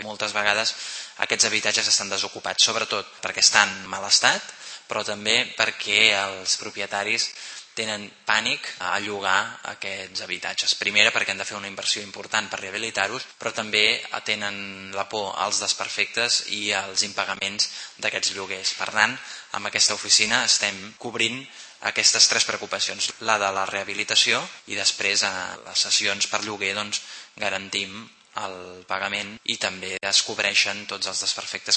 Moltes vegades aquests habitatges estan desocupats, sobretot perquè estan en mal estat, però també perquè els propietaris tenen pànic a llogar aquests habitatges. Primera, perquè han de fer una inversió important per rehabilitar-los, però també tenen la por als desperfectes i als impagaments d'aquests lloguers. Per tant, amb aquesta oficina estem cobrint aquestes tres preocupacions, la de la rehabilitació i després a les sessions per lloguer garantim el pagament i també es cobreixen tots els desperfectes